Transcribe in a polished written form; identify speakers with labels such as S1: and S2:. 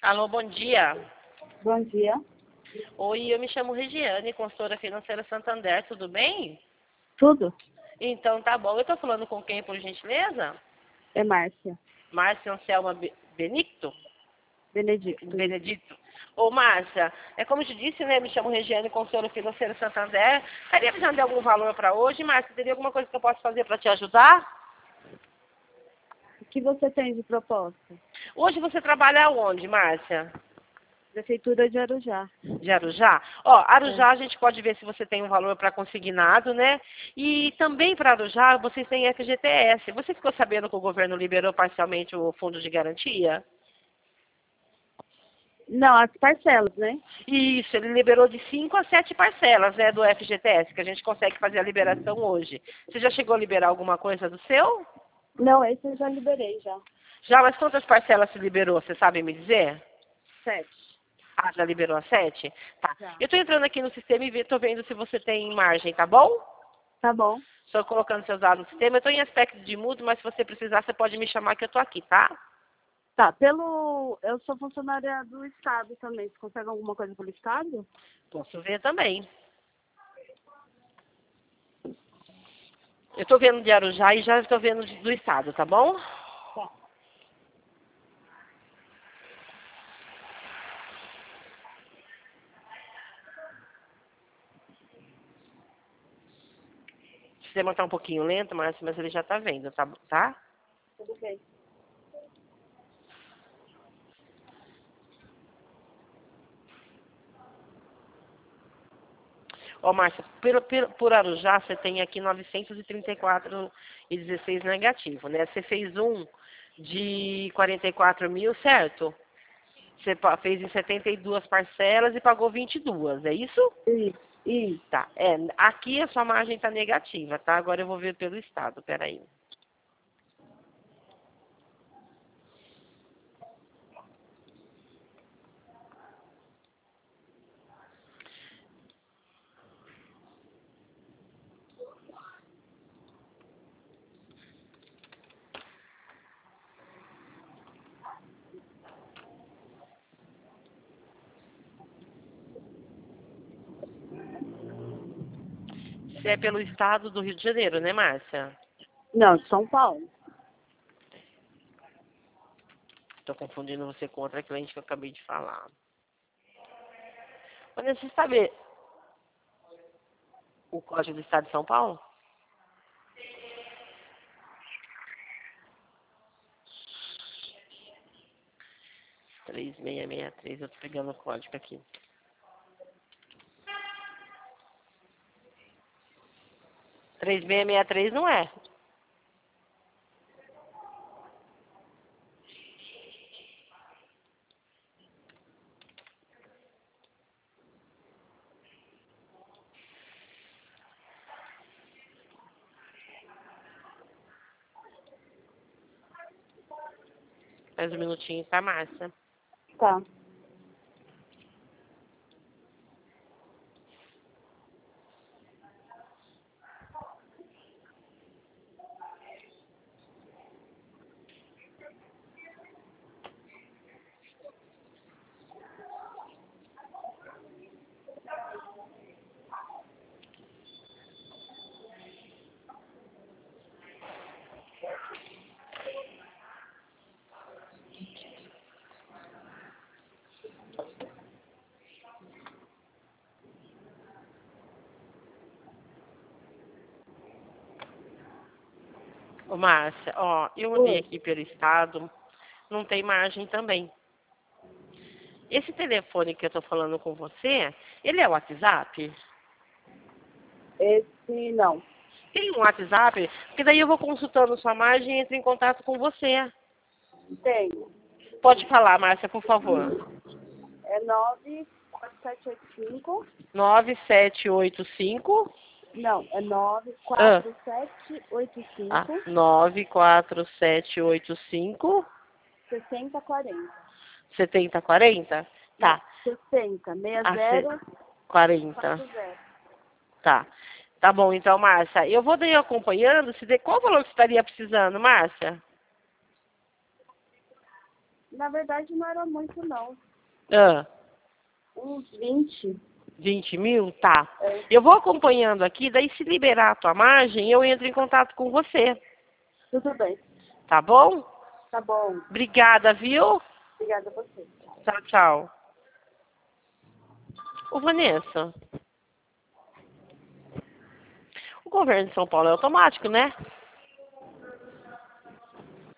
S1: Alô, bom dia.
S2: Bom dia.
S1: Oi, eu me chamo Regiane, consultora financeira Santander, tudo bem?
S2: Tudo?
S1: Então tá bom. Eu tô falando com quem, por gentileza?
S2: É Márcia.
S1: Márcia Anselma Benito?
S2: Benedicto.
S1: Benedito. Ô, Márcia, como eu te disse, né? Me chamo Regiane, consultora financeira Santander. Estaria precisando de algum valor para hoje, Márcia? Teria alguma coisa que eu possa fazer para te ajudar?
S2: O que você tem de proposta?
S1: Hoje você trabalha onde, Márcia?
S2: Prefeitura de Arujá.
S1: De Arujá? Ó,
S2: É.
S1: Arujá a gente pode ver se você tem um valor para consignado, né? E também para Arujá vocês têm FGTS. Você ficou sabendo que o governo liberou parcialmente o fundo de garantia?
S2: Não, as parcelas, né?
S1: Isso, ele liberou de 5 a 7 parcelas, né, do FGTS, que a gente consegue fazer a liberação hoje. Você já chegou a liberar alguma coisa do seu?
S2: Não, esse eu já liberei já.
S1: Já, mas quantas parcelas se liberou? Você sabe me dizer?
S2: 7.
S1: Ah, já liberou as 7? Tá.
S2: Já.
S1: Eu estou entrando aqui no sistema e estou vendo se você tem margem, tá bom?
S2: Tá bom.
S1: Estou colocando seus dados no sistema. Eu estou em aspecto de mudo, mas se você precisar, você pode me chamar que eu estou aqui, tá?
S2: Tá, eu sou funcionária do Estado também. Você consegue alguma coisa pelo Estado?
S1: Posso ver também. Eu estou vendo de Arujá e já estou vendo do estado, tá bom?
S2: Tá.
S1: O sistema está um pouquinho lento, mas ele já está vendo, tá?
S2: Tudo bem.
S1: Ó, Márcia, por Arujá, você tem aqui 934,16 negativo, né? Você fez um de 44 mil, certo? Você fez em 72 parcelas e pagou 22, é isso?
S2: Isso.
S1: Tá. Aqui a sua margem está negativa, tá? Agora eu vou ver pelo estado, peraí. Você é pelo estado do Rio de Janeiro, né, Márcia?
S2: Não, de São Paulo.
S1: Estou confundindo você com outra cliente que eu acabei de falar. Quando você sabe o código do estado de São Paulo? 3663, eu tô pegando o código aqui. 3663 não é. Mais um minutinho, tá, Márcia?
S2: Tá.
S1: Ô, Márcia, ó, eu olhei
S2: Oi.
S1: aqui pelo estado, não tem margem também. Esse telefone que eu tô falando com você, ele é o WhatsApp?
S2: Esse não.
S1: Tem um WhatsApp? Porque daí eu vou consultando sua margem e entro em contato com você.
S2: Tenho.
S1: Pode falar, Márcia, por favor.
S2: É 94785.
S1: 9785.
S2: Não, é
S1: Ah,
S2: 94785
S1: 94785
S2: 6040.
S1: 7040?
S2: Não,
S1: Tá.
S2: 60
S1: Ah,
S2: 60
S1: 40.
S2: 40.
S1: Tá. Tá bom, então, Márcia. Eu vou daí acompanhando. Qual valor que você estaria precisando, Márcia?
S2: Na verdade, não era muito, não.
S1: Ah,
S2: Uns 20.
S1: 20 mil? Tá.
S2: É.
S1: Eu vou acompanhando aqui, daí se liberar a tua margem, eu entro em contato com você.
S2: Tudo bem.
S1: Tá bom?
S2: Tá bom.
S1: Obrigada, viu?
S2: Obrigada a você.
S1: Tchau, tchau. Ô, Vanessa, o governo de São Paulo é automático, né?